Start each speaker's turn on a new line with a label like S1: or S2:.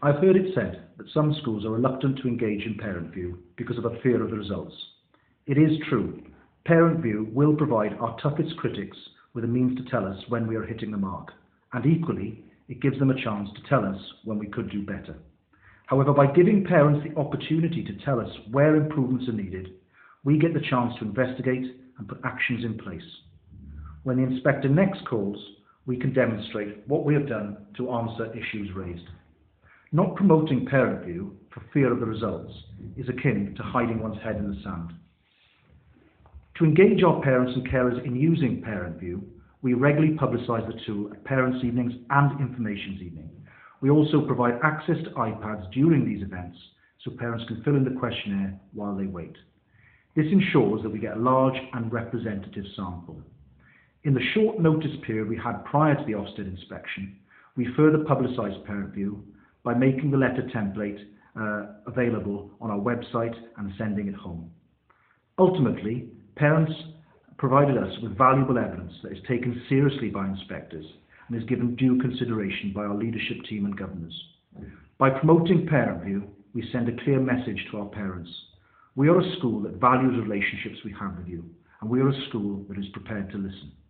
S1: I've heard it said that some schools are reluctant to engage in Parent View because of a fear of the results. It is true. Parent View will provide our toughest critics with a means to tell us when we are hitting the mark, and equally, it gives them a chance to tell us when we could do better. However, by giving parents the opportunity to tell us where improvements are needed, we get the chance to investigate and put actions in place. When the inspector next calls, we can demonstrate what we have done to answer issues raised. Not promoting Parent View for fear of the results is akin to hiding one's head in the sand. To engage our parents and carers in using Parent View, we regularly publicise the tool at Parents' Evenings and Informations Evening. We also provide access to iPads during these events so parents can fill in the questionnaire while they wait. This ensures that we get a large and representative sample. In the short notice period we had prior to the Ofsted inspection, we further publicised Parent View by making the letter template available on our website and sending it home. Ultimately, parents provided us with valuable evidence that is taken seriously by inspectors and is given due consideration by our leadership team and governors. By promoting Parent View, we send a clear message to our parents. We are a school that values relationships we have with you, and we are a school that is prepared to listen.